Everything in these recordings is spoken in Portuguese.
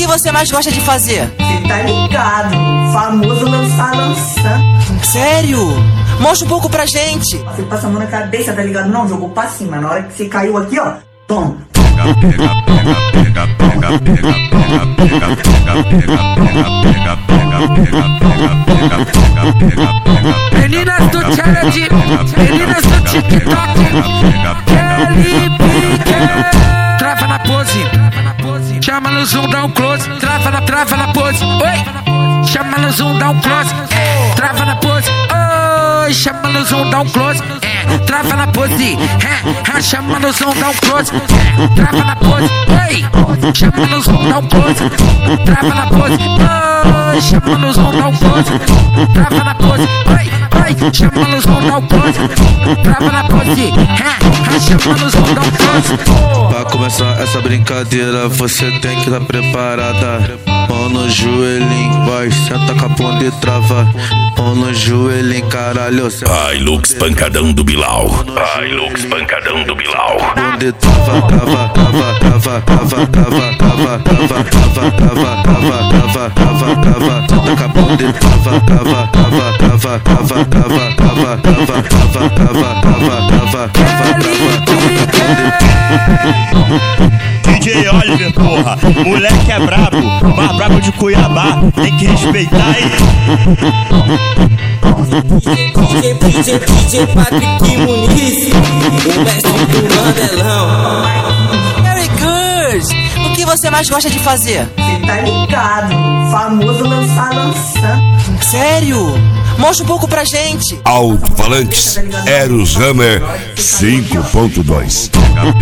você mais gosta de fazer? Cê tá ligado, famoso lançar. Sério? Mostra um pouco pra gente. Você passa a mão na cabeça, tá ligado? Não, jogou pra cima. Na hora que você caiu aqui, ó, toma. Meninas do challenge, meninas do TikTok, Kelly Pique. Trava na pose, chama no zoom, dá um close. Trava na pose, oi. Chama no zoom, dá um close. Trava na pose, oi. Chama no zoom, dá um close. Trava na pose, chama no zoom, dá um close. Trava na pose, oi. Chama no zoom, dá um close. Trava na pose, oi. Chama no zoom, dá um close. Trava na pose, oi. Chama no zoom, dá um close. Trava na pose, chama no zoom, dá um close. Pra começar essa brincadeira, você tem que estar preparada. Mão no joelhinho, vai, senta com a bunda e trava. Mão no joelhinho, caralho. Hilux pancadão do Bilal. Hilux pancadão do Bilal. Bunda e trava, trava, trava, trava, trava, trava, trava, trava, trava, trava, trava, trava, trava, trava. Senta com a bunda e trava, trava, trava, trava, trava, trava, trava, trava, trava, trava, trava, trava, DJ Oliver, porra, moleque é brabo, mais brabo de Cuiabá, tem que respeitar aí. DJ Patrick Muniz, o mestre do Mandelão. Very good! O que você mais gosta de fazer? Cê tá ligado, famoso lançar. Sério? Mostra um pouco pra gente. Alto-falantes Eros Hammer 5.2.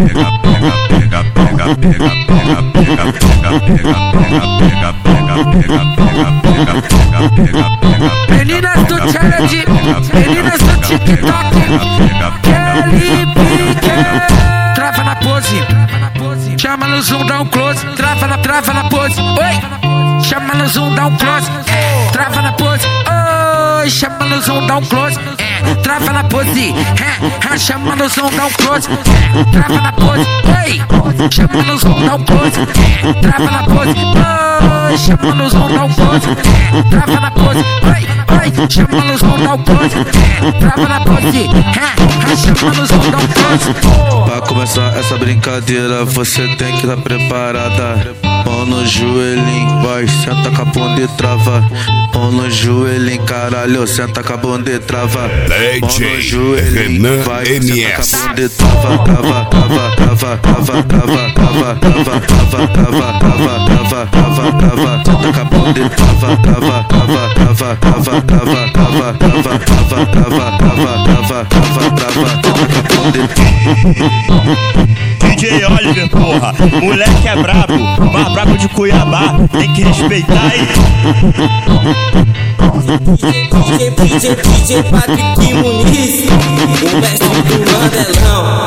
Meninas do challenge, meninas do TikTok, Kelly Pique. Trava na pose, chama no zoom, dá um close. Trava na pose, oi. Chama no zoom, dá um close. Trava na pose, oi. Chama no zoom, dá um close. Trava na pose, chama no zoom, dá um close. Trava na pose, oi. Chama no zoom, dá um close. Trava na pose, oi. Chama no zoom, dá um close. Trava na pose, oi. Chama no zoom, dá um close. Trava na pose, chama no zoom, dá um close. Pra começar essa brincadeira, você tem que estar preparada. Mão no joelhinho, vai, senta com a bunda e trava. Mão no joelhinho, caralho, senta com a bunda e trava. Mão no joelhinho, vai, senta com a bunda e trava. Trava, trava, trava, trava, trava, trava, trava, trava, trava, trava, trava, trava, senta com a bunda e trava. Trava, trava, trava, trava, trava, trava, trava, trava, trava, trava, trava, trava, senta com a bunda e trava. DJ Oliver, porra, moleque é brabo, mais brabo de Cuiabá, tem que respeitar aí. DJ Patrick Muniz, o mestre do Mandelão.